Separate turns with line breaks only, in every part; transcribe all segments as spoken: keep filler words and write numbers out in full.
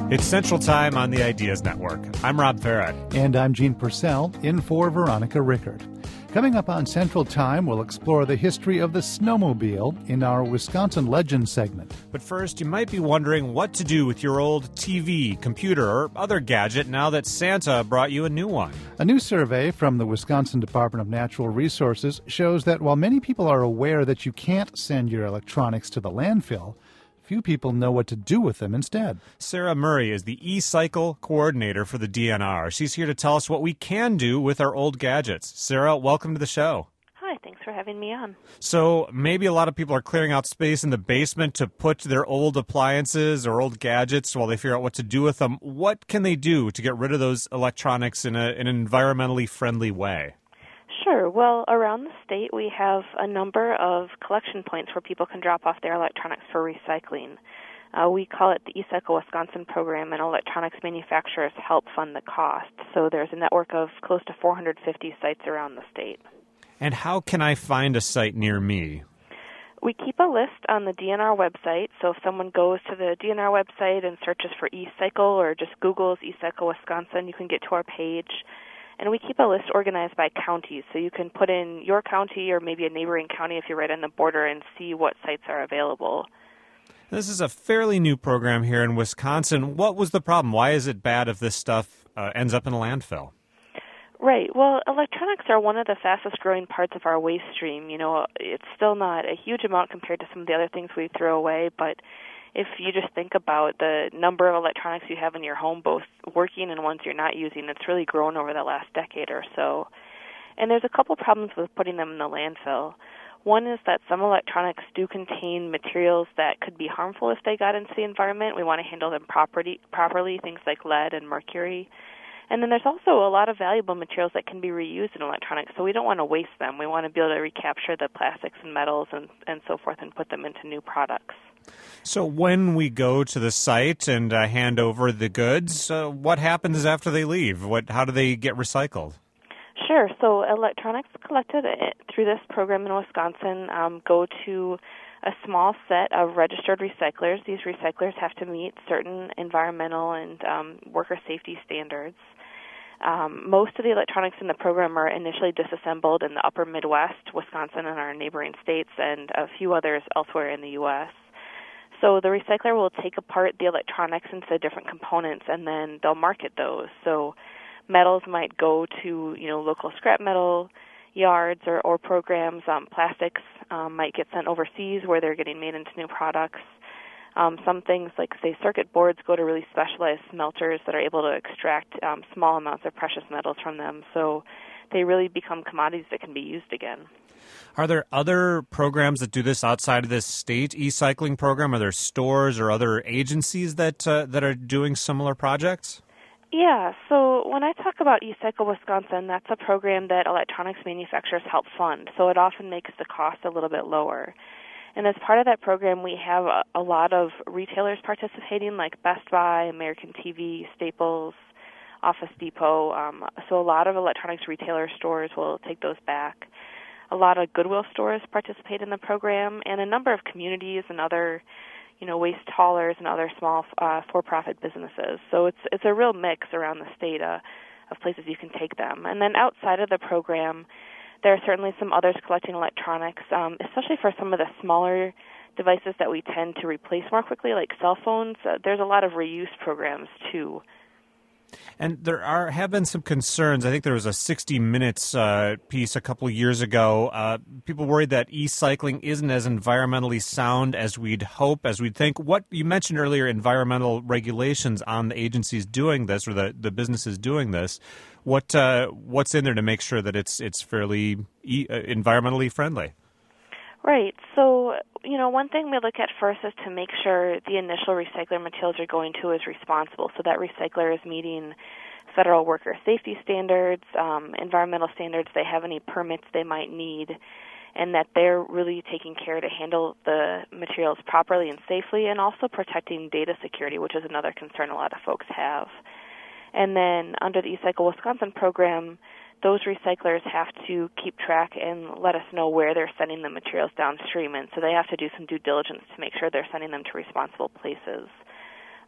It's Central Time on the Ideas Network. I'm Rob Farah.
And I'm Gene Purcell, in for Veronica Rickert. Coming up on Central Time, we'll explore the history of the snowmobile in our Wisconsin Legends segment.
But first, you might be wondering what to do with your old T V, computer, or other gadget now that Santa brought you a new one.
A new survey from the Wisconsin Department of Natural Resources shows that while many people are aware that you can't send your electronics to the landfill, few people know what to do with them instead.
Sarah Murray is the e-cycle coordinator for the D N R. She's here to tell us what we can do with our old gadgets. Sarah, welcome to the show.
Hi, thanks for having me on.
So maybe a lot of people are clearing out space in the basement to put their old appliances or old gadgets while they figure out what to do with them. What can they do to get rid of those electronics in, a, in an environmentally friendly way?
Sure. Well, around the state, we have a number of collection points where people can drop off their electronics for recycling. Uh, we call it the eCycle Wisconsin program, and electronics manufacturers help fund the cost. So there's a network of close to four hundred fifty sites around the state.
And how can I find a site near me?
We keep a list on the D N R website, so if someone goes to the D N R website and searches for eCycle or just Googles eCycle Wisconsin, you can get to our page. And we keep a list organized by counties, so you can put in your county or maybe a neighboring county if you're right on the border and see what sites are available.
This is a fairly new program here in Wisconsin. What was the problem? Why is it bad if this stuff uh, ends up in a landfill?
Right. Well, electronics are one of the fastest growing parts of our waste stream. You know, it's still not a huge amount compared to some of the other things we throw away, but if you just think about the number of electronics you have in your home, both working and ones you're not using, it's really grown over the last decade or so. And there's a couple problems with putting them in the landfill. One is that some electronics do contain materials that could be harmful if they got into the environment. We want to handle them properly, properly, things like lead and mercury. And then there's also a lot of valuable materials that can be reused in electronics, so we don't want to waste them. We want to be able to recapture the plastics and metals and, and so forth and put them into new products.
So when we go to the site and uh, hand over the goods, uh, what happens after they leave? What? How do they get recycled?
Sure. So electronics collected through this program in Wisconsin um, go to a small set of registered recyclers. These recyclers have to meet certain environmental and um, worker safety standards. Um, most of the electronics in the program are initially disassembled in the upper Midwest, Wisconsin and our neighboring states, and a few others elsewhere in the U S So the recycler will take apart the electronics into different components, and then they'll market those. So metals might go to, you know, local scrap metal yards or, or programs. Um, plastics um, might get sent overseas where they're getting made into new products. Um, some things like, say, circuit boards go to really specialized smelters that are able to extract um, small amounts of precious metals from them. So they really become commodities that can be used again.
Are there other programs that do this outside of this state e-cycling program? Are there stores or other agencies that uh, that are doing similar projects?
Yeah, so when I talk about eCycle Wisconsin, that's a program that electronics manufacturers help fund, so it often makes the cost a little bit lower. And as part of that program, we have a, a lot of retailers participating, like Best Buy, American T V, Staples, Office Depot. Um, so a lot of electronics retailer stores will take those back. A lot of Goodwill stores participate in the program, and a number of communities and other, you know, waste haulers and other small uh, for-profit businesses. So it's it's a real mix around the state uh, of places you can take them. And then outside of the program, there are certainly some others collecting electronics, um, especially for some of the smaller devices that we tend to replace more quickly, like cell phones. Uh, there's a lot of reuse programs, too.
And there are have been some concerns. I think there was a sixty minutes uh, piece a couple of years ago. Uh, people worried that e-cycling isn't as environmentally sound as we'd hope, as we'd think. What you mentioned earlier, environmental regulations on the agencies doing this or the, the businesses doing this. What uh, what's in there to make sure that it's it's fairly e- uh, environmentally friendly?
Right. So, you know, one thing we look at first is to make sure the initial recycler materials are going to is responsible, so that recycler is meeting federal worker safety standards, um, environmental standards, they have any permits they might need, and that they're really taking care to handle the materials properly and safely, and also protecting data security, which is another concern a lot of folks have. And then under the eCycle Wisconsin program, those recyclers have to keep track and let us know where they're sending the materials downstream, and so they have to do some due diligence to make sure they're sending them to responsible places.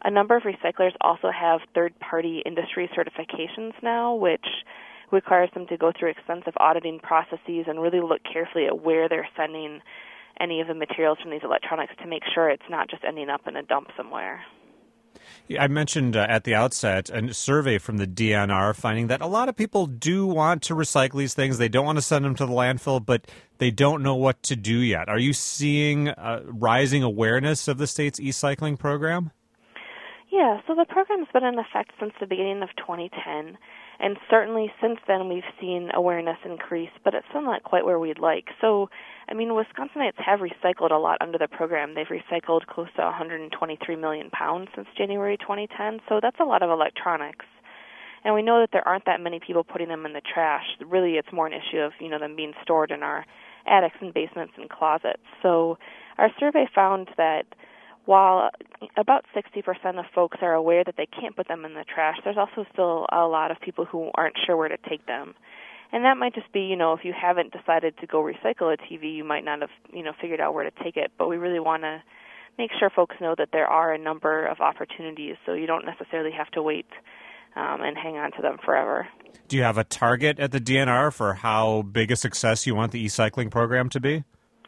A number of recyclers also have third-party industry certifications now, which requires them to go through extensive auditing processes and really look carefully at where they're sending any of the materials from these electronics to make sure it's not just ending up in a dump somewhere.
I mentioned uh, at the outset a survey from the D N R finding that a lot of people do want to recycle these things. They don't want to send them to the landfill, but they don't know what to do yet. Are you seeing uh, rising awareness of the state's e-cycling program?
Yeah, so the program's been in effect since the beginning of twenty ten, and certainly since then we've seen awareness increase, but it's still not quite where we'd like. So, I mean, Wisconsinites have recycled a lot under the program. They've recycled close to one hundred twenty-three million pounds since January twenty ten, so that's a lot of electronics. And we know that there aren't that many people putting them in the trash. Really, it's more an issue of, you know, them being stored in our attics and basements and closets. So our survey found that while about sixty percent of folks are aware that they can't put them in the trash, there's also still a lot of people who aren't sure where to take them. And that might just be, you know, if you haven't decided to go recycle a T V, you might not have, you know, figured out where to take it. But we really want to make sure folks know that there are a number of opportunities, so you don't necessarily have to wait um, and hang on to them forever.
Do you have a target at the D N R for how big a success you want the e-cycling program to be?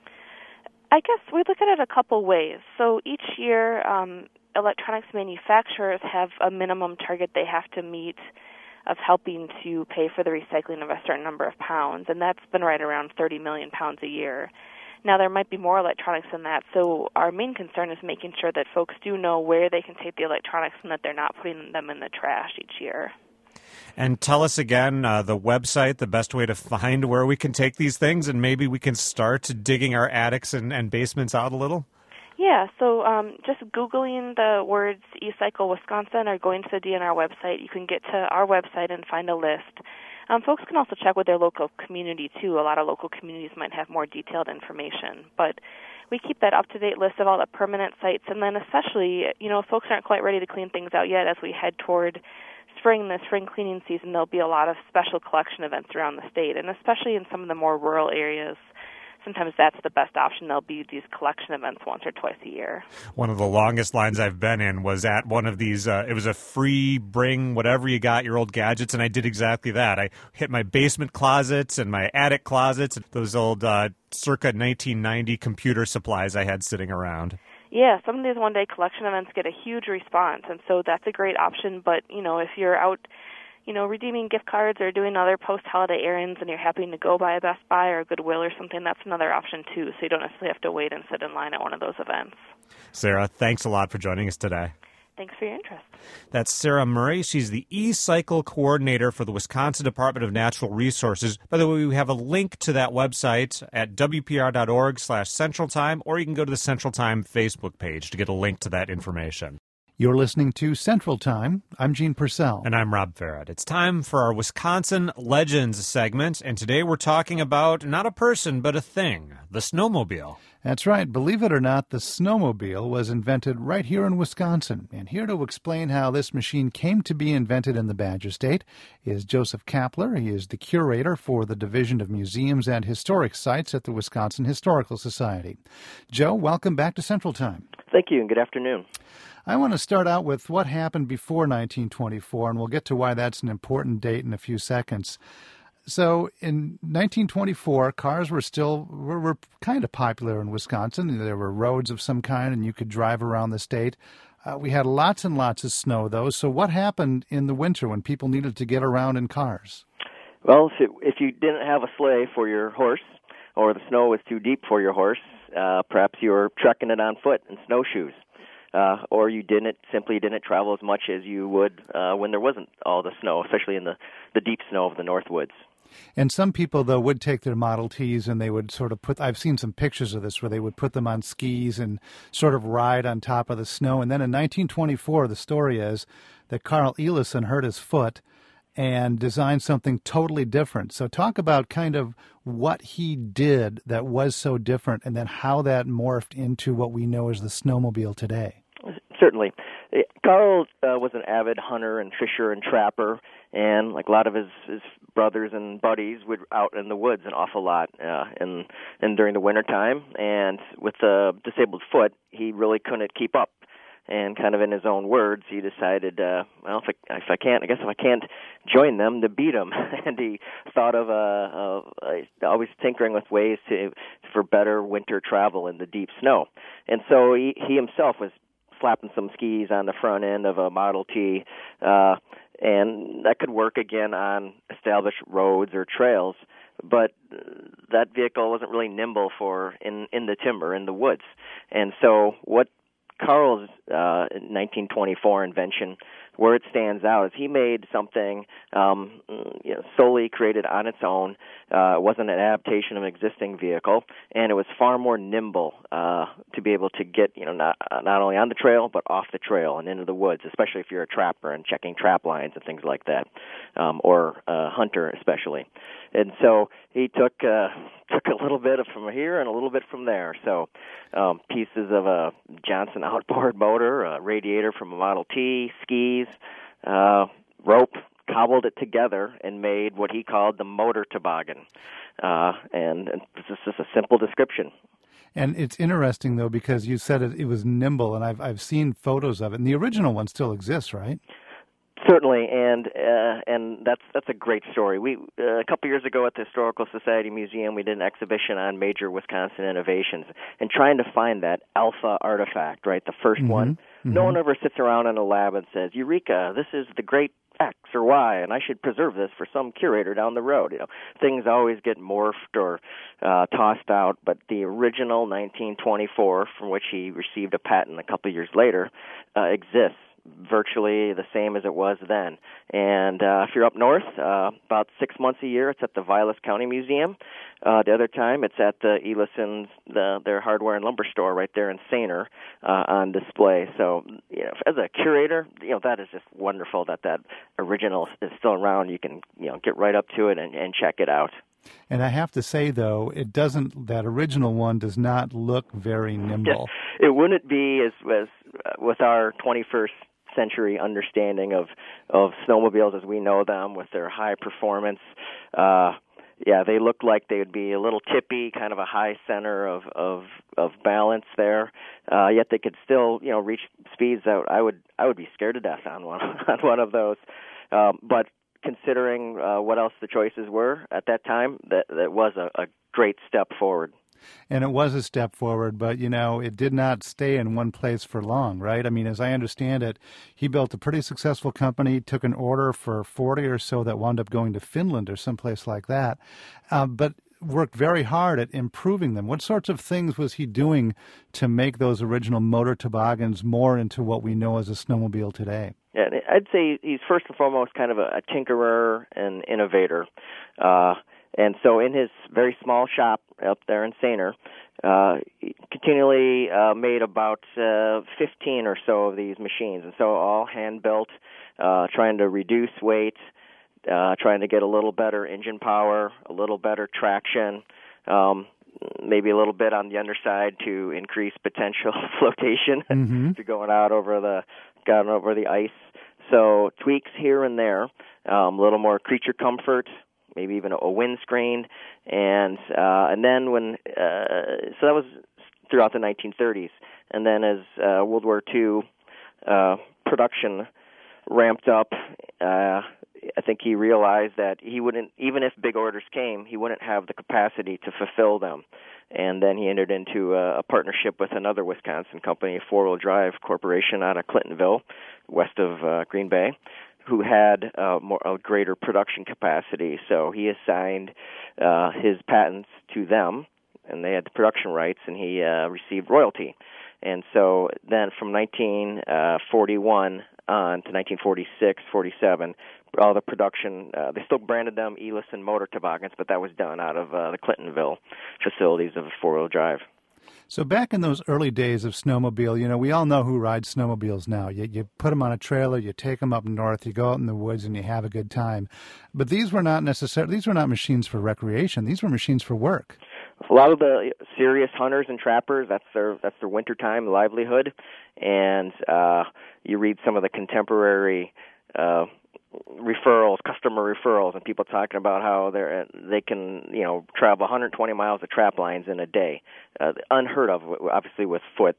I guess we look at it a couple ways. So each year, um, electronics manufacturers have a minimum target they have to meet of helping to pay for the recycling of a certain number of pounds, and that's been right around thirty million pounds a year. Now, there might be more electronics than that, so our main concern is making sure that folks do know where they can take the electronics and that they're not putting them in the trash each year.
And tell us again uh, the website, the best way to find where we can take these things, and maybe we can start digging our attics and, and basements out a little.
Yeah, so um, just Googling the words eCycle Wisconsin or going to the D N R website, you can get to our website and find a list. Um, folks can also check with their local community, too. A lot of local communities might have more detailed information. But we keep that up-to-date list of all the permanent sites, and then especially, you know, if folks aren't quite ready to clean things out yet as we head toward spring, the spring cleaning season, there'll be a lot of special collection events around the state, and especially in some of the more rural areas. Sometimes that's the best option. There'll be these collection events once or twice a year.
One of the longest lines I've been in was at one of these. Uh, it was a free bring whatever you got, your old gadgets, and I did exactly that. I hit my basement closets and my attic closets, those old uh, circa nineteen ninety computer supplies I had sitting around.
Yeah, some of these one-day collection events get a huge response, and so that's a great option. But, you know, if you're out, you know, redeeming gift cards or doing other post-holiday errands and you're happy to go by a Best Buy or Goodwill or something, that's another option, too, so you don't necessarily have to wait and sit in line at one of those events.
Sarah, thanks a lot for joining us today.
Thanks for your interest.
That's Sarah Murray. She's the e-cycle coordinator for the Wisconsin Department of Natural Resources. By the way, we have a link to that website at w p r dot org slash Central Time, or you can go to the Central Time Facebook page to get a link to that information.
You're listening to Central Time. I'm Gene Purcell.
And I'm Rob Farrett. It's time for our Wisconsin Legends segment, and today we're talking about not a person, but a thing, the snowmobile.
That's right. Believe it or not, the snowmobile was invented right here in Wisconsin. And here to explain how this machine came to be invented in the Badger State is Joseph Kapler. He is the curator for the Division of Museums and Historic Sites at the Wisconsin Historical Society. Joe, welcome back to Central Time.
Thank you, and good afternoon.
I want to start out with what happened before nineteen twenty-four, and we'll get to why that's an important date in a few seconds. So in nineteen twenty-four, cars were still were, were kind of popular in Wisconsin. There were roads of some kind, and you could drive around the state. Uh, we had lots and lots of snow, though. So what happened in the winter when people needed to get around in cars?
Well, if, it, if you didn't have a sleigh for your horse, or the snow was too deep for your horse, uh, perhaps you were trekking it on foot in snowshoes. Uh, or you didn't simply didn't travel as much as you would uh, when there wasn't all the snow, especially in the, the deep snow of the North Woods.
And some people, though, would take their Model Ts and they would sort of put, I've seen some pictures of this where they would put them on skis and sort of ride on top of the snow. And then in nineteen twenty-four, the story is that Carl Ellison hurt his foot and designed something totally different. So talk about kind of what he did that was so different and then how that morphed into what we know as the snowmobile today.
Certainly. Carl uh, was an avid hunter and fisher and trapper, and like a lot of his, his brothers and buddies would out in the woods an awful lot uh, and, and during the wintertime. And with a disabled foot, he really couldn't keep up. and kind of in his own words, he decided, uh, well, if I, if I can't, I guess if I can't join them, to beat them. And he thought of, uh, of uh, always tinkering with ways to for better winter travel in the deep snow. And so he, he himself was slapping some skis on the front end of a Model T, uh, and that could work again on established roads or trails. But that vehicle wasn't really nimble for in, in the timber, in the woods. And so what Carl's uh, nineteen twenty-four invention, where it stands out, is he made something um, you know, solely created on its own. Uh, it wasn't an adaptation of an existing vehicle, and it was far more nimble uh, to be able to get, you know, not not only on the trail but off the trail and into the woods, especially if you're a trapper and checking trap lines and things like that, um, or a hunter especially. And so he took uh, took a little bit from here and a little bit from there. So um, pieces of a Johnson outboard motor, a radiator from a Model T, skis, uh, rope, cobbled it together and made what he called the motor toboggan. Uh, and, and this is just a simple description.
And it's interesting, though, because you said it, it was nimble, and I've I've seen photos of it. And the original one still exists, right?
Certainly, and uh, and that's that's a great story. We uh, a couple years ago at the Historical Society Museum, we did an exhibition on major Wisconsin innovations, and trying to find that alpha artifact, right, the first mm-hmm. one. Mm-hmm. No one ever sits around in a lab and says, "Eureka! This is the great X or Y, and I should preserve this for some curator down the road." You know, things always get morphed or uh, tossed out. But the original nineteen twenty-four, from which he received a patent a couple years later, uh, exists. Virtually the same as it was then. And uh, if you're up north, uh, about six months a year, it's at the Vilas County Museum. Uh, the other time, it's at the Elison's, the, their hardware and lumber store right there in Sainer uh, on display. So, you know, as a curator, you know, that is just wonderful that that original is still around. You can, you know, get right up to it and, and check it out.
And I have to say, though, it doesn't. That original one does not look very nimble.
It wouldn't be as, as uh, with our twenty-first century understanding of of snowmobiles as we know them, with their high performance. Uh, yeah, they look like they would be a little tippy, kind of a high center of of, of balance there. Uh, yet they could still, you know, reach speeds that I would I would be scared to death on one on one of those. Um, but considering uh, what else the choices were at that time, that that was a, a great step forward.
And it was a step forward, but, you know, it did not stay in one place for long, right? I mean, as I understand it, he built a pretty successful company, took an order for forty or so that wound up going to Finland or someplace like that, uh, but worked very hard at improving them. What sorts of things was he doing to make those original motor toboggans more into what we know as a snowmobile today?
Yeah, I'd say he's first and foremost kind of a, a tinkerer and innovator. Uh And so in his very small shop up there in Sainer, uh, he continually uh, made about uh, fifteen or so of these machines. And so all hand-built, uh, trying to reduce weight, uh, trying to get a little better engine power, a little better traction, um, maybe a little bit on the underside to increase potential flotation
mm-hmm.
if you're going out over the, going over the ice. So tweaks here and there, um, a little more creature comfort, maybe even a windscreen, and uh, and then when uh, so that was throughout the nineteen thirties, and then as uh, World War Two uh, production ramped up, uh, I think he realized that he wouldn't, even if big orders came, he wouldn't have the capacity to fulfill them, and then he entered into a, a partnership with another Wisconsin company, Four Wheel Drive Corporation, out of Clintonville, west of uh, Green Bay, who had uh, more, a greater production capacity. So he assigned uh, his patents to them, and they had the production rights, and he uh, received royalty. And so then from nineteen forty-one on to nineteen forty-six, forty-seven, all the production, uh, they still branded them Elison Motor Toboggans, but that was done out of uh, the Clintonville facilities of four-wheel drive.
So back in those early days of snowmobile, you know, we all know who rides snowmobiles now. You, you put them on a trailer, you take them up north, you go out in the woods, and you have a good time. But these were not necessarily, these were not machines for recreation. These were machines for work.
A lot of the serious hunters and trappers, that's their that's their wintertime livelihood. And uh, you read some of the contemporary uh referrals, customer referrals, and people talking about how they they can, you know, travel one hundred twenty miles of trap lines in a day, uh, unheard of, obviously, with foot.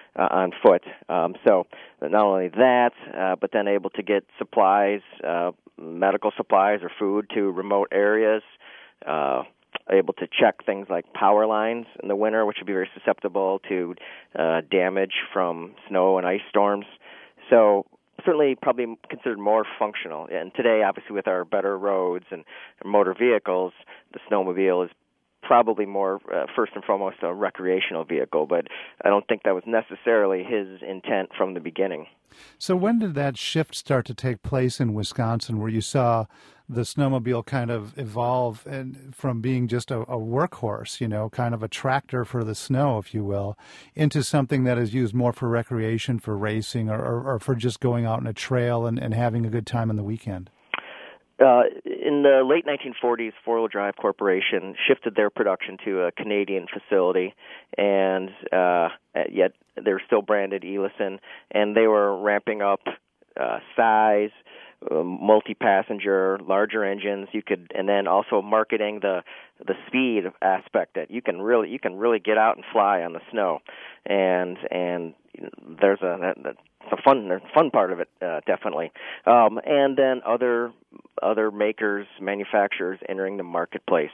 uh, on foot. Um, so not only that, uh, but then able to get supplies, uh, medical supplies or food to remote areas, uh, able to check things like power lines in the winter, which would be very susceptible to uh, damage from snow and ice storms. So certainly probably considered more functional. And today, obviously, with our better roads and motor vehicles, the snowmobile is probably more, uh, first and foremost, a recreational vehicle, but I don't think that was necessarily his intent from the beginning.
So when did that shift start to take place in Wisconsin, where you saw the snowmobile kind of evolve and from being just a, a workhorse, you know, kind of a tractor for the snow, if you will, into something that is used more for recreation, for racing, or, or, or for just going out on a trail and, and having a good time on the weekend?
Uh, in the late nineteen forties, Four Wheel Drive Corporation shifted their production to a Canadian facility, and uh, yet they're still branded Elisen, and they were ramping up uh, size, uh, multi-passenger, larger engines. You could, and then also marketing the the speed aspect that you can really you can really get out and fly on the snow, and and there's a that, that, the fun the fun part of it, uh, definitely. Um, and then other other makers, manufacturers entering the marketplace.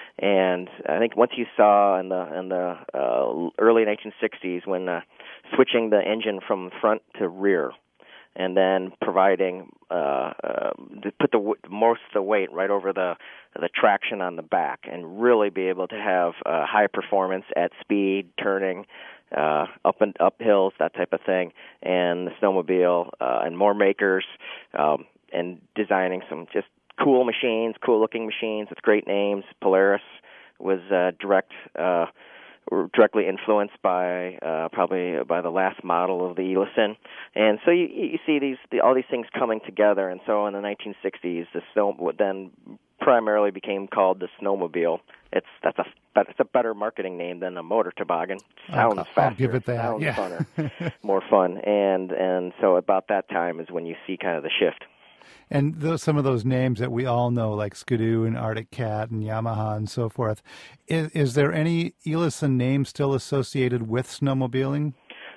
And I think once you saw in the in the uh, early nineteen sixties when uh, switching the engine from front to rear, and then providing uh, uh, to put the most of the weight right over the the traction on the back, and really be able to have uh, high performance at speed, turning, uh, up and up hills, that type of thing, and the snowmobile uh, and more makers, um, and designing some just cool machines, cool looking machines with great names. Polaris was uh, direct. Uh, Were directly influenced by uh, probably by the last model of the Elisen, and so you, you see these the, all these things coming together. And so in the nineteen sixties, the snow then primarily became called the snowmobile. It's that's a it's a better marketing name than a motor toboggan. Sounds
I'll,
faster.
I'll give it that.
Sounds
yeah.
funner, more fun. And and so about that time is when you see kind of the shift.
And those, some of those names that we all know, like Skidoo and Arctic Cat and Yamaha and so forth, is, is there any Elisen name still associated with snowmobiling?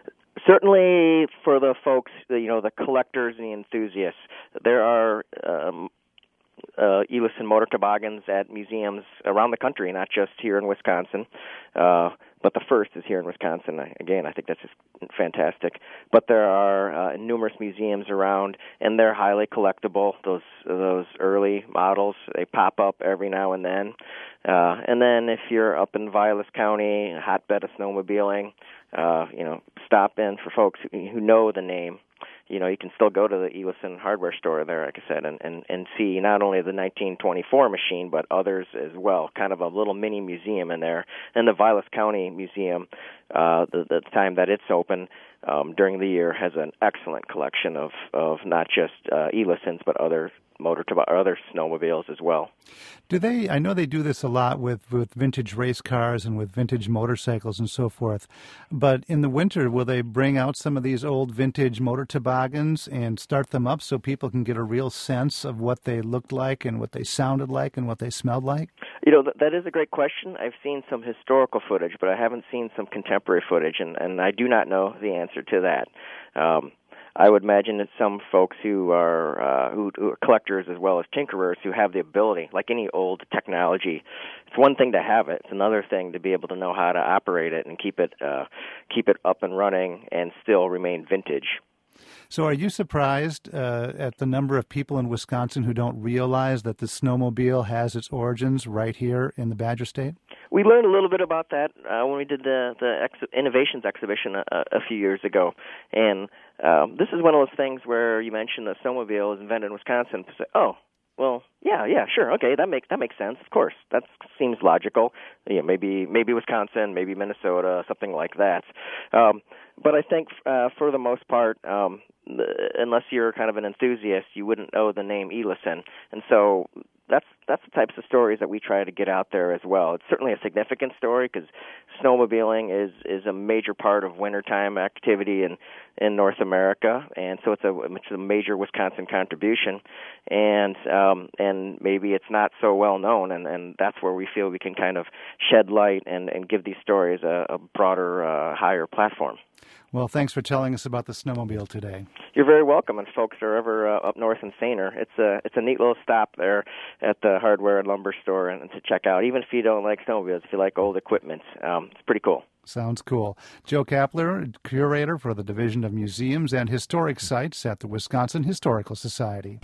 Certainly for the folks, you know, the collectors and the enthusiasts, there are um, uh, Elisen motor toboggans at museums around the country, not just here in Wisconsin. Uh, but the first is here in Wisconsin. Again, I think that's just fantastic. But there are uh, numerous museums around, and they're highly collectible. Those those early models, they pop up every now and then. Uh, and then if you're up in Vilas County, a hotbed of snowmobiling, uh, you know, stop in for folks who, who know the name. You know, you can still go to the Elisen hardware store there, like I said, and, and, and see not only the nineteen twenty-four machine, but others as well. Kind of a little mini museum in there. And the Vilas County Museum, uh, the, the time that it's open um, during the year, has an excellent collection of, of not just uh, Elisens, but other motor to other snowmobiles as well.
Do they? I know they do this a lot with, with vintage race cars and with vintage motorcycles and so forth. But in the winter, will they bring out some of these old vintage motor toboggans and start them up so people can get a real sense of what they looked like and what they sounded like and what they smelled like?
You know, that is a great question. I've seen some historical footage, but I haven't seen some contemporary footage, and, and I do not know the answer to that. Um, I would imagine that some folks who are uh, who, who are collectors as well as tinkerers who have the ability, like any old technology, it's one thing to have it; it's another thing to be able to know how to operate it and keep it uh, keep it up and running and still remain vintage.
So are you surprised uh, at the number of people in Wisconsin who don't realize that the snowmobile has its origins right here in the Badger State?
We learned a little bit about that uh, when we did the, the ex- Innovations exhibition a, a few years ago. And um, this is one of those things where you mentioned the snowmobile was invented in Wisconsin. So, oh, well, yeah, yeah, sure, okay, that makes that makes sense. Of course, that seems logical. Yeah, maybe maybe Wisconsin, maybe Minnesota, something like that. Um, but I think uh, for the most part, um, unless you're kind of an enthusiast, you wouldn't know the name Elisen. And so that's that's the types of stories that we try to get out there as well. It's certainly a significant story because snowmobiling is, is a major part of wintertime activity in, in North America, and so it's a, it's a major Wisconsin contribution. And um, and maybe it's not so well known, and, and that's where we feel we can kind of shed light and, and give these stories a, a broader, uh, higher platform.
Well, thanks for telling us about the snowmobile today.
You're very welcome. And if folks are ever uh, up north in Sainer, it's a it's a neat little stop there at the hardware and lumber store and, and to check out. Even if you don't like snowmobiles, if you like old equipment, um, it's pretty cool.
Sounds cool. Joe Kapler, curator for the Division of Museums and Historic Sites at the Wisconsin Historical Society.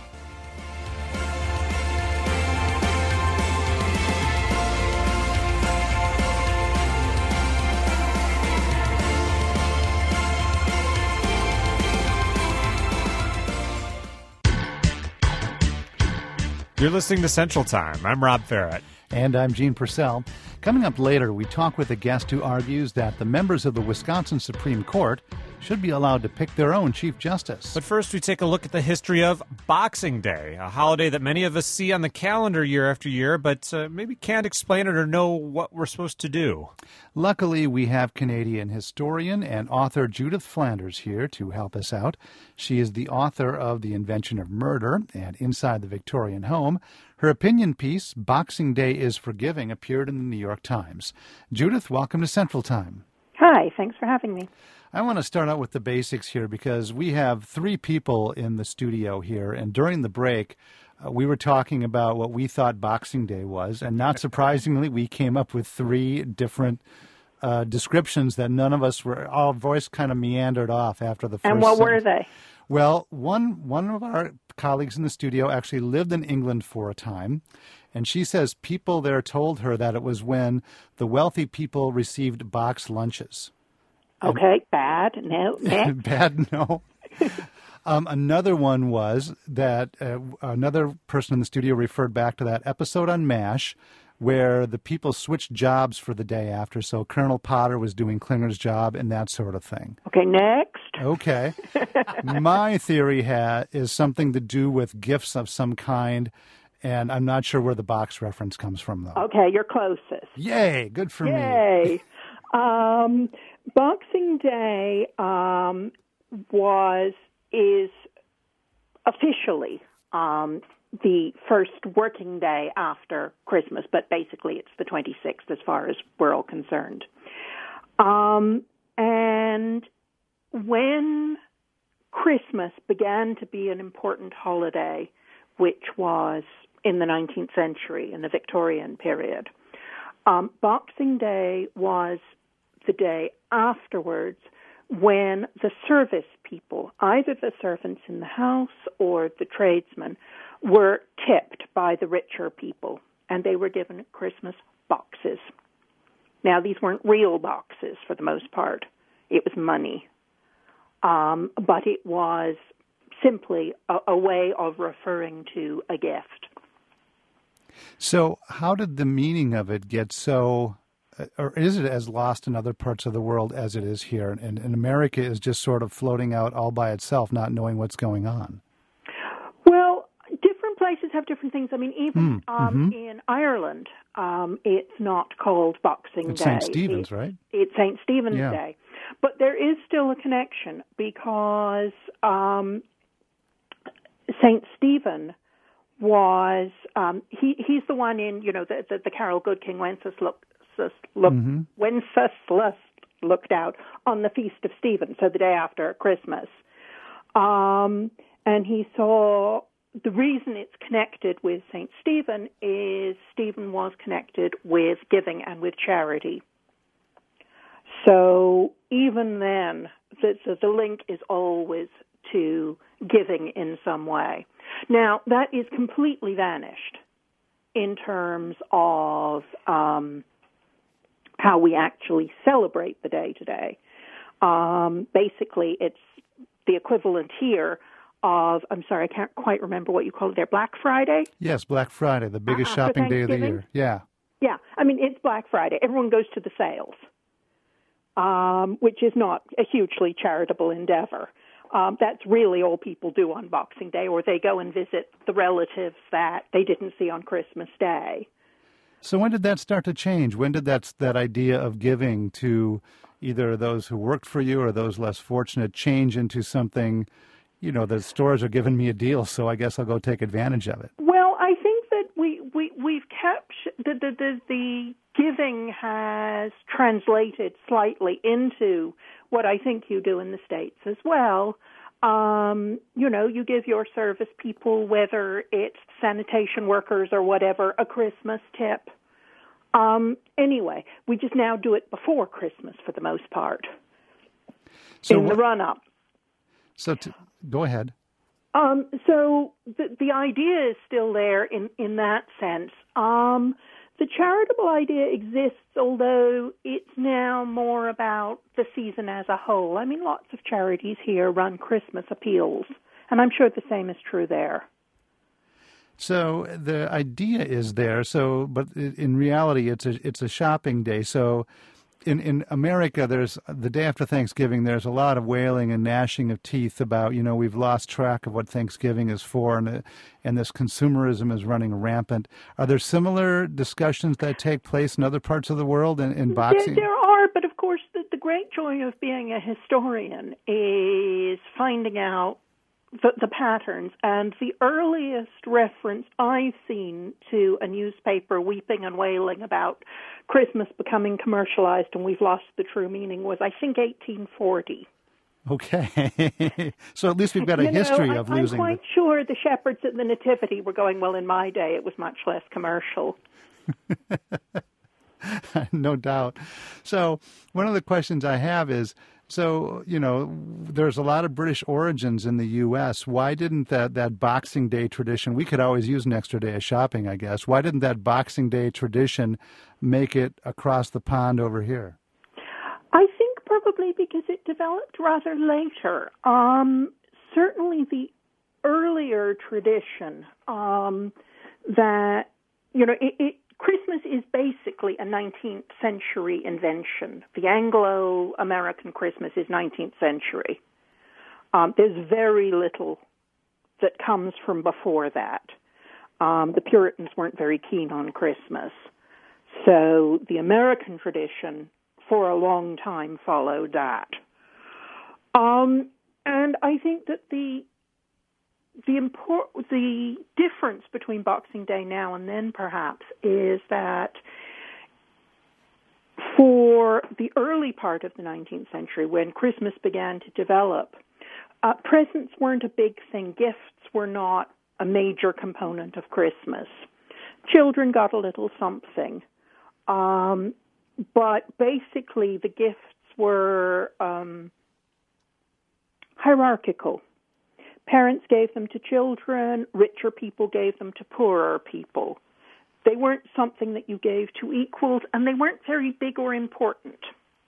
You're listening to Central Time. I'm Rob Farrett.
And I'm Gene Purcell. Coming up later, we talk with a guest who argues that the members of the Wisconsin Supreme Court should be allowed to pick their own Chief Justice.
But first, we take a look at the history of Boxing Day, a holiday that many of us see on the calendar year after year, but uh, maybe can't explain it or know what we're supposed to do.
Luckily, we have Canadian historian and author Judith Flanders here to help us out. She is the author of The Invention of Murder and Inside the Victorian Home. Her opinion piece, Boxing Day is Forgiving, appeared in the New York Times. Judith, welcome to Central Time.
Hi, thanks for having me.
I want to start out with the basics here because we have three people in the studio here, and during the break, uh, we were talking about what we thought Boxing Day was, and not surprisingly, we came up with three different uh, descriptions that none of us were, our voice kind of meandered off after the first.
And what
sentence.
were they?
Well, one one of our colleagues in the studio actually lived in England for a time, and she says people there told her that it was when the wealthy people received box lunches.
Okay, bad, no, next.
Bad, no. um, another one was that uh, another person in the studio referred back to that episode on MASH where the people switched jobs for the day after, so Colonel Potter was doing Klinger's job and that sort of thing.
Okay, next.
Okay. My theory ha- is something to do with gifts of some kind, and I'm not sure where the box reference comes from, though.
Okay, you're closest.
Yay, good for
Yay. me. um, Boxing Day um, was, is officially um, the first working day after Christmas, but basically it's the twenty-sixth as far as we're all concerned. Um, and when Christmas began to be an important holiday, which was in the nineteenth century, in the Victorian period, um, Boxing Day was the day afterwards when the service people, either the servants in the house or the tradesmen, were tipped by the richer people, and they were given Christmas boxes. Now, these weren't real boxes for the most part. It was money. Um, but it was simply a, a way of referring to a gift.
So how did the meaning of it get so, or is it as lost in other parts of the world as it is here? And, and America is just sort of floating out all by itself, not knowing what's going on.
Well, different places have different things. I mean, even
mm,
um,
mm-hmm.
in Ireland, um, it's not called Boxing
it's
Day.
Saint Stephen's,
it,
right?
It's Saint Stephen's
yeah.
Day. But there is still a connection because um, Saint Stephen was, um, he, he's the one in, you know, the, the, the carol Good King Wenceslas, look,
mm-hmm.
Wenceslas looked out on the Feast of Stephen, so the day after Christmas. Um, and he saw, the reason it's connected with Saint Stephen is Stephen was connected with giving and with charity. So even then, the, the link is always to giving in some way. Now, that is completely vanished in terms of um, how we actually celebrate the day today. Um, basically, it's the equivalent here of, I'm sorry, I can't quite remember what you call it there, Black Friday?
Yes, Black Friday, the biggest
After
shopping day of the year. Yeah.
Yeah, I mean, it's Black Friday. Everyone goes to the sales. Um, which is not a hugely charitable endeavor. Um, that's really all people do on Boxing Day, or they go and visit the relatives that they didn't see on Christmas Day.
So when did that start to change? When did that that idea of giving to either those who worked for you or those less fortunate change into something, you know, the stores are giving me a deal, so I guess I'll go take advantage of it?
Well, I think that we, we, we've kept the, the, the, the giving has translated slightly into what I think you do in the States as well. Um, you know, you give your service people, whether it's sanitation workers or whatever, a Christmas tip. Um, anyway, we just now do it before Christmas for the most part,
so
in
what,
the run-up.
So to, go ahead.
Um, so the, the idea is still there in, in that sense. Um, the charitable idea exists, although it's now more about the season as a whole. I mean, lots of charities here run Christmas appeals, and I'm sure the same is true there.
So the idea is there. So, but in reality, it's a it's a shopping day. So, in in America, there's the day after Thanksgiving. There's a lot of wailing and gnashing of teeth about, you know, we've lost track of what Thanksgiving is for, and and this consumerism is running rampant. Are there similar discussions that take place in other parts of the world in, in boxing?
There, there are, but of course, the, the great joy of being a historian is finding out The, the patterns, and the earliest reference I've seen to a newspaper weeping and wailing about Christmas becoming commercialized and we've lost the true meaning was, I think, eighteen forty.
Okay. So at least we've got a
you
history
know,
of
I,
losing.
I'm quite
the...
sure the shepherds at the Nativity were going, well, in my day it was much less commercial.
No doubt. So one of the questions I have is, so, you know, there's a lot of British origins in the U S. Why didn't that, that Boxing Day tradition, we could always use an extra day of shopping, I guess. Why didn't that Boxing Day tradition make it across the pond over here?
I think probably because it developed rather later. Um, certainly the earlier tradition um, that, you know, it, it Christmas is basically a nineteenth century invention. The Anglo-American Christmas is nineteenth century. Um, there's very little that comes from before that. Um, the Puritans weren't very keen on Christmas. So the American tradition for a long time followed that. Um, and I think that the The import, the difference between Boxing Day now and then, perhaps, is that for the early part of the nineteenth century, when Christmas began to develop, uh, presents weren't a big thing. Gifts were not a major component of Christmas. Children got a little something. Um, but basically, the gifts were um, hierarchical. Parents gave them to children, richer people gave them to poorer people. They weren't something that you gave to equals, and they weren't very big or important.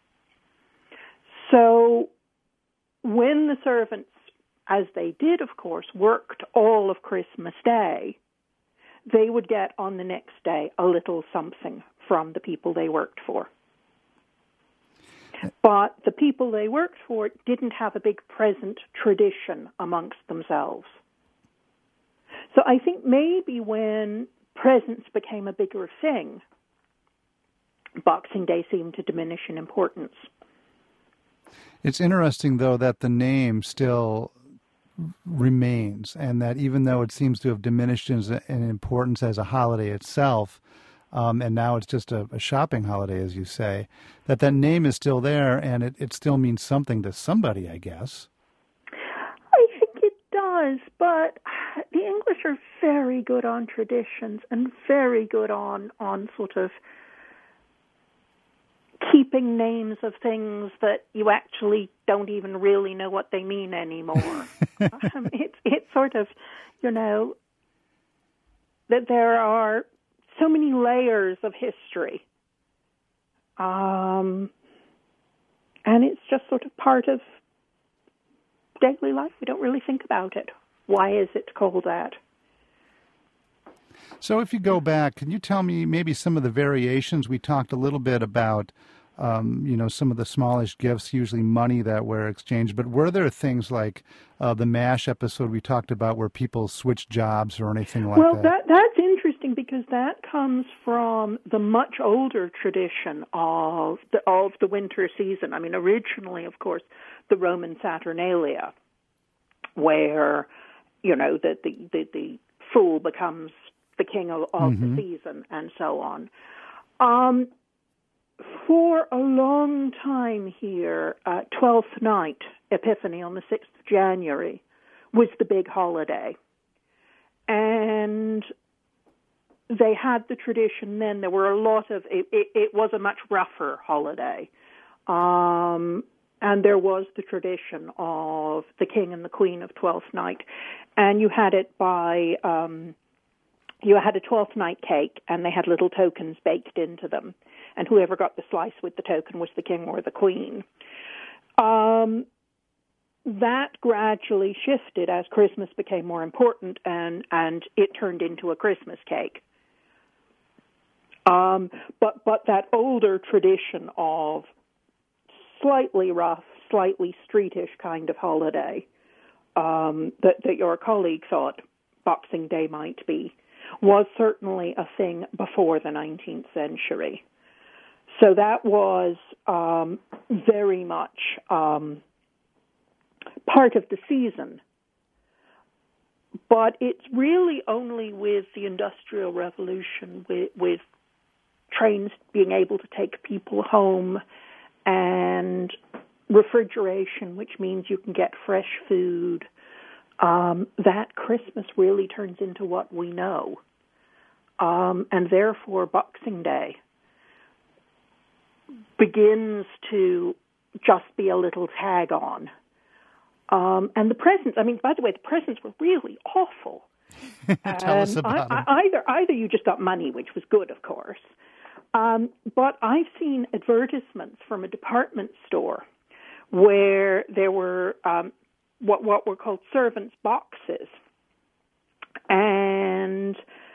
So when the servants, as they did, of course, worked all of Christmas Day, they would get on the next day a little something from the people they worked for. But the people they worked for didn't have a big present tradition amongst themselves. So I think maybe when presents became a bigger thing, Boxing Day seemed to diminish in importance.
It's interesting, though, that the name still remains, and that even though it seems to have diminished in, in importance as a holiday itself, Um, and now it's just a, a shopping holiday, as you say, that that name is still there, and it, it still means something to somebody, I guess.
I think it does, but the English are very good on traditions and very good on, on sort of keeping names of things that you actually don't even really know what they mean anymore. um, it's, it's sort of, you know, that there are so many layers of history. Um, and it's just sort of part of daily life. We don't really think about it. Why is it called that?
So if you go back, can you tell me maybe some of the variations? We talked a little bit about, um, you know, some of the smallish gifts, usually money that were exchanged. But were there things like uh, the MASH episode we talked about where people switched jobs or anything like
well,
that?
Well, that, that's interesting because that comes from the much older tradition of the, of the winter season. I mean, originally, of course, the Roman Saturnalia, where, you know, the, the, the, the fool becomes the king of, of mm-hmm. the season and so on. Um, for a long time here, uh, Twelfth Night, Epiphany on the sixth of January, was the big holiday. And they had the tradition then. There were a lot of, it, it, it was a much rougher holiday. Um, and there was the tradition of the King and the Queen of Twelfth Night. And you had it by, um, you had a Twelfth Night cake, and they had little tokens baked into them. And whoever got the slice with the token was the King or the Queen. Um, that gradually shifted as Christmas became more important, and, and it turned into a Christmas cake. Um, but but that older tradition of slightly rough, slightly streetish kind of holiday um, that, that your colleague thought Boxing Day might be was certainly a thing before the nineteenth century. So that was um, very much um, part of the season. But it's really only with the Industrial Revolution, with, with trains being able to take people home and refrigeration, which means you can get fresh food, um, that Christmas really turns into what we know. Um, and therefore, Boxing Day begins to just be a little tag on. Um, and the presents, I mean, by the way, the presents were really awful.
Tell
um,
us about
I,
them.
I, either, either you just got money, which was good, of course, um, but I've seen advertisements from a department store where there were um, what, what were called servants' boxes. And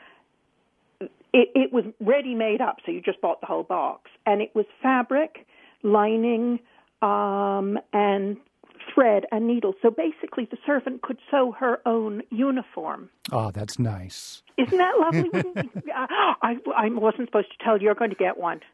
It, it was ready made up, so you just bought the whole box. And it was fabric, lining, um, and thread and needle. So basically the servant could sew her own uniform.
Oh, that's nice.
Isn't that lovely? I, I wasn't supposed to tell you you're going to get one.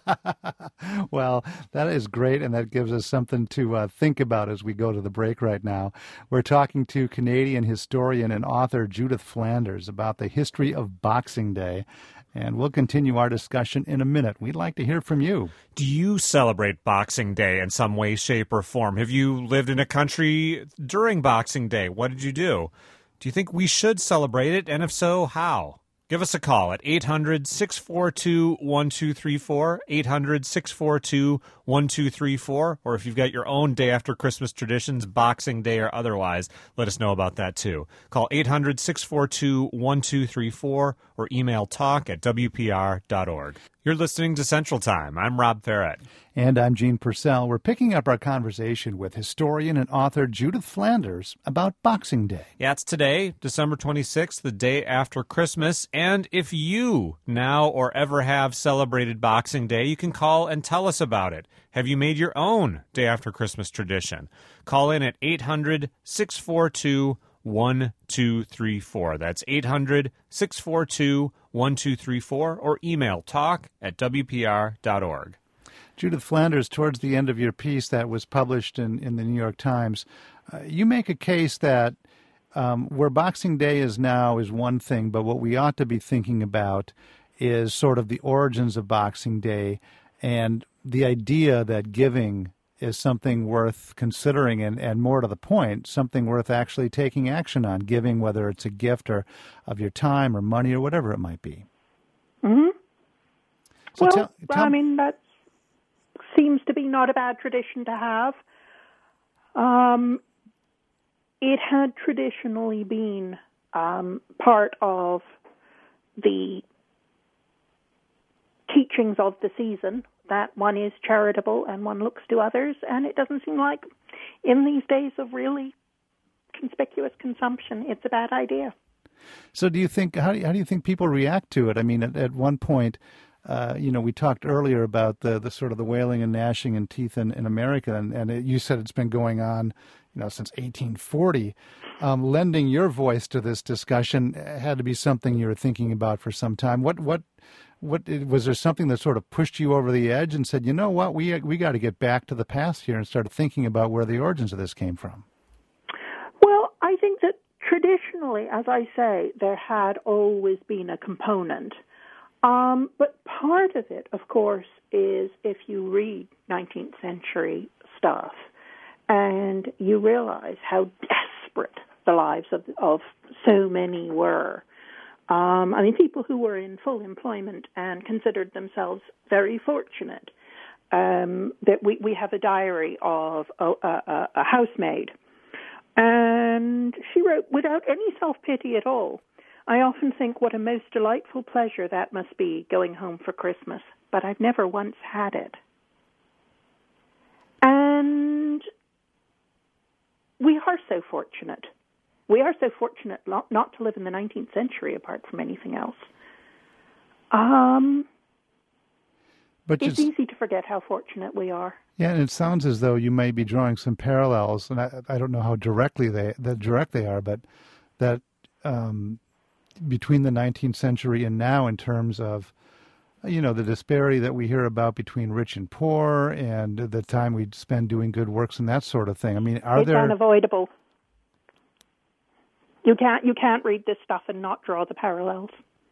Well, that is great, and that gives us something to uh, think about as we go to the break right now. We're talking to Canadian historian and author Judith Flanders about the history of Boxing Day, and we'll continue our discussion in a minute. We'd like to hear from you.
Do you celebrate Boxing Day in some way, shape, or form? Have you lived in a country during Boxing Day? What did you do? Do you think we should celebrate it, and if so, how? Give us a call at eight hundred, six four two, one two three four, eight hundred, six four two, one two three four, or if you've got your own day after Christmas traditions, Boxing Day or otherwise, let us know about that too. Call eight hundred, six four two, one two three four or email talk at w p r dot org. You're listening to Central Time. I'm Rob Ferret.
And I'm Gene Purcell. We're picking up our conversation with historian and author Judith Flanders about Boxing Day.
Yeah, it's today, December twenty-sixth, the day after Christmas. And if you now or ever have celebrated Boxing Day, you can call and tell us about it. Have you made your own day after Christmas tradition? Call in at eight hundred, six four two, one two three four. That's eight hundred, six four two, one two three four or email talk at w p r dot org.
Judith Flanders, towards the end of your piece that was published in, in the New York Times, uh, you make a case that um, where Boxing Day is now is one thing, but what we ought to be thinking about is sort of the origins of Boxing Day and the idea that giving is something worth considering and, and more to the point, something worth actually taking action on, giving, whether it's a gift or of your time or money or whatever it might be.
Mm-hmm.
So
well,
tell, tell
I mean, that seems to be not a bad tradition to have. Um, it had traditionally been um, part of the teachings of the season, that one is charitable and one looks to others, and it doesn't seem like in these days of really conspicuous consumption, it's a bad idea.
So do you think, how do you, how do you think people react to it? I mean, at, at one point, uh, you know, we talked earlier about the, the sort of the wailing and gnashing in teeth in, in America, and, and it, you said it's been going on, you know, since eighteen forty. Um, lending your voice to this discussion had to be something you were thinking about for some time. What, what, What was there something that sort of pushed you over the edge and said, you know what, we we got to get back to the past here and start thinking about where the origins of this came from?
Well, I think that traditionally, as I say, there had always been a component Um, but part of it, of course, is if you read nineteenth century stuff and you realize how desperate the lives of, of so many were. Um, I mean, people who were in full employment and considered themselves very fortunate. Um, that we, we have a diary of a, a, a housemaid, and she wrote without any self-pity at all. I often think what a most delightful pleasure that must be, going home for Christmas, but I've never once had it. And we are so fortunate. We are so fortunate not, not to live in the nineteenth century, apart from anything else. Um,
but
it's
just,
easy to forget how fortunate we are.
Yeah, and it sounds as though you may be drawing some parallels, and I, I don't know how directly they that direct they are, but that um, between the nineteenth century and now, in terms of, you know, the disparity that we hear about between rich and poor, and the time we spend doing good works and that sort of thing. I mean, are
it's
there?
It's unavoidable. You can't you can't read this stuff and not draw the parallels.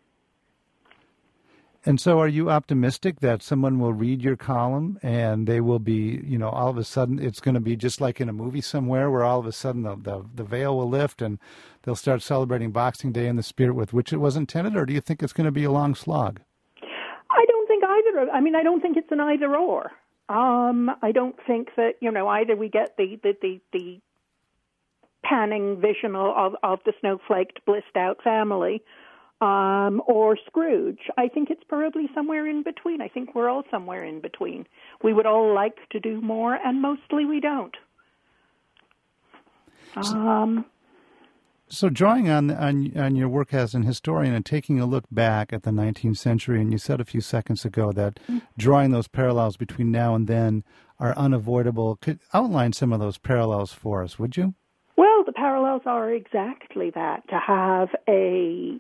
And so are you optimistic that someone will read your column and they will be, you know, all of a sudden it's going to be just like in a movie somewhere where all of a sudden the, the, the veil will lift and they'll start celebrating Boxing Day in the spirit with which it was intended? Or do you think it's going to be a long slog?
I don't think either. I mean, I don't think it's an either or. Um, I don't think that, you know, either we get the, the, the, the panning vision of, of the snowflaked, blissed out family, Um, or Scrooge. I think it's probably somewhere in between. I think we're all somewhere in between. We would all like to do more, and mostly we don't. Um,
so drawing on, on on your work as an historian and taking a look back at the nineteenth century, and you said a few seconds ago that drawing those parallels between now and then are unavoidable. Could outline some of those parallels for us, would you?
Well, the parallels are exactly that. To have a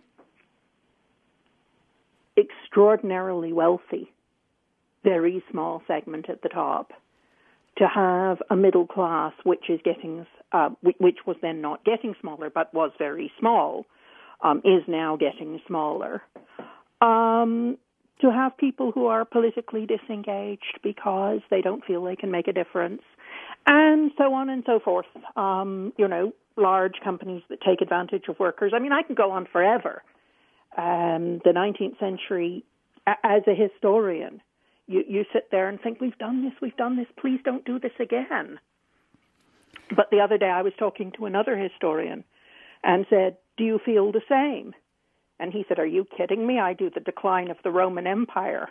extraordinarily wealthy, very small segment at the top, to have a middle class which is getting, uh, which was then not getting smaller but was very small, um, is now getting smaller. Um, to have people who are politically disengaged because they don't feel they can make a difference, and so on and so forth. Um, you know, large companies that take advantage of workers. I mean, I can go on forever. Um, the nineteenth century, as a historian, you, you sit there and think, we've done this, we've done this, please don't do this again. But the other day I was talking to another historian and said, do you feel the same? And he said, are you kidding me? I do the decline of the Roman Empire.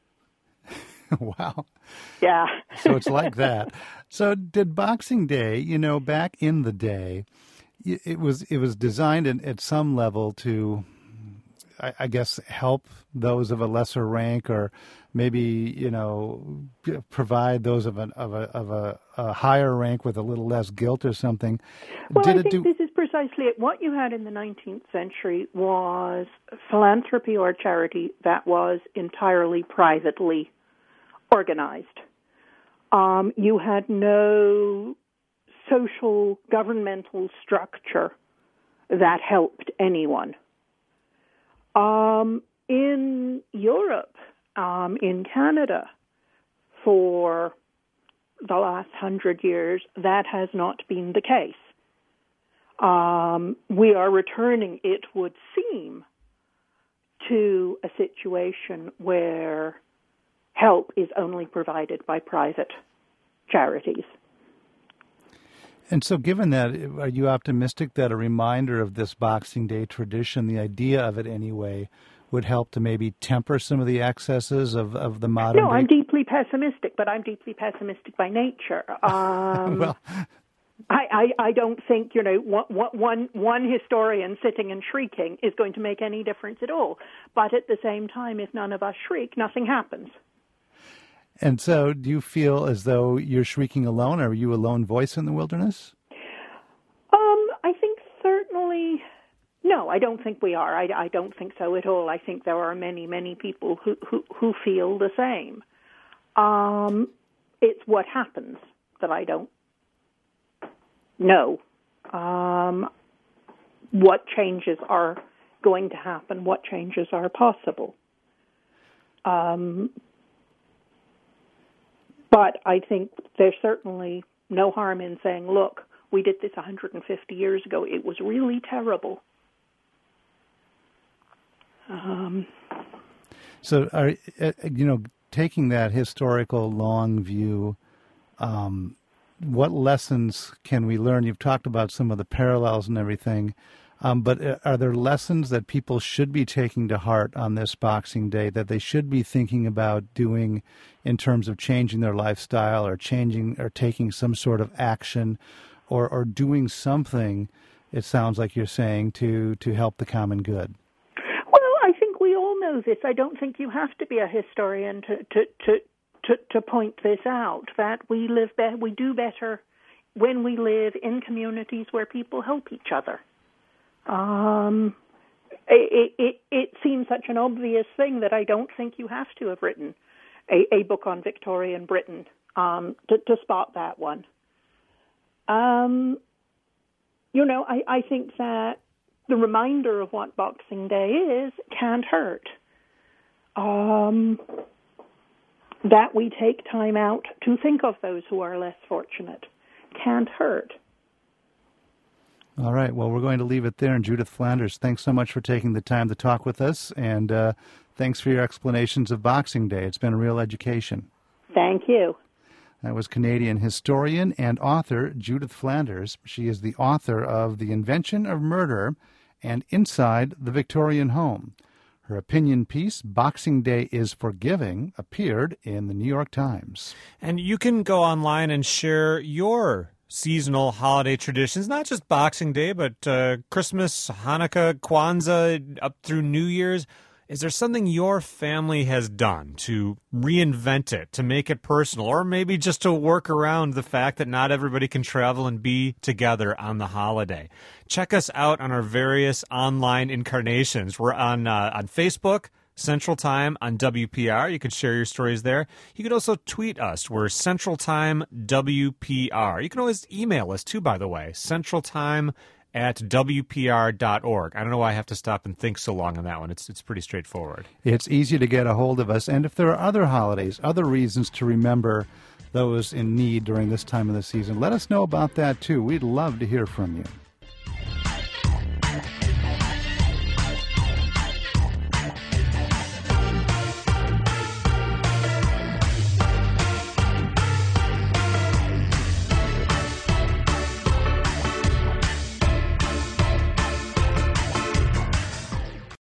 Wow.
Yeah.
So it's like that. So did Boxing Day, you know, back in the day, it was it was designed in, at some level to, I, I guess, help those of a lesser rank, or maybe, you know, provide those of, an, of, a, of a, a higher rank with a little less guilt or something.
Well,
Did
I
it
think
do...
this is precisely it. What you had in the nineteenth century was philanthropy or charity that was entirely privately organized. Um, you had no social governmental structure that helped anyone. Um, in Europe, um, in Canada, for the last hundred years, that has not been the case. Um, we are returning, it would seem, to a situation where help is only provided by private charities.
And so given that, are you optimistic that a reminder of this Boxing Day tradition, the idea of it anyway, would help to maybe temper some of the excesses of, of the modern
No,
day?
I'm deeply pessimistic, but I'm deeply pessimistic by nature. Um,
well,
I, I, I don't think, you know, one, one, one historian sitting and shrieking is going to make any difference at all. But at the same time, if none of us shriek, nothing happens.
And so do you feel as though you're shrieking alone? Are you a lone voice in the wilderness?
Um, I think certainly, no, I don't think we are. I, I don't think so at all. I think there are many, many people who, who, who feel the same. Um, it's what happens that I don't know. Um, what changes are going to happen? What changes are possible? Um, but I think there's certainly no harm in saying, look, we did this one hundred fifty years ago. It was really terrible. Um,
so, are, uh, you know, taking that historical long view, um, what lessons can we learn? You've talked about some of the parallels and everything, um, but are there lessons that people should be taking to heart on this Boxing Day that they should be thinking about doing in terms of changing their lifestyle or changing or taking some sort of action or, or doing something, it sounds like you're saying, to, to help the common good?
This. I don't think you have to be a historian to to, to, to, to point this out, that we live be- we do better when we live in communities where people help each other. Um, it, it, it seems such an obvious thing that I don't think you have to have written a, a book on Victorian Britain um, to, to spot that one. Um, you know, I, I think that the reminder of what Boxing Day is can't hurt. Um, that we take time out to think of those who are less fortunate can't hurt.
All right. Well, we're going to leave it there. And Judith Flanders, thanks so much for taking the time to talk with us. And uh, thanks for your explanations of Boxing Day. It's been a real education.
Thank you.
That was Canadian historian and author Judith Flanders. She is the author of The Invention of Murder and Inside the Victorian Home. Her opinion piece, Boxing Day is Forgiving, appeared in the New York Times.
And you can go online and share your seasonal holiday traditions, not just Boxing Day, but uh, Christmas, Hanukkah, Kwanzaa, up through New Year's. Is there something your family has done to reinvent it, to make it personal, or maybe just to work around the fact that not everybody can travel and be together on the holiday? Check us out on our various online incarnations. We're on uh, on Facebook, Central Time on W P R. You can share your stories there. You can also tweet us. We're Central Time W P R. You can always email us too, by the way, Central Time at W P R dot org. I don't know why I have to stop and think so long on that one. It's it's pretty straightforward.
It's easy to get a hold of us. And if there are other holidays, other reasons to remember those in need during this time of the season, let us know about that too. We'd love to hear from you.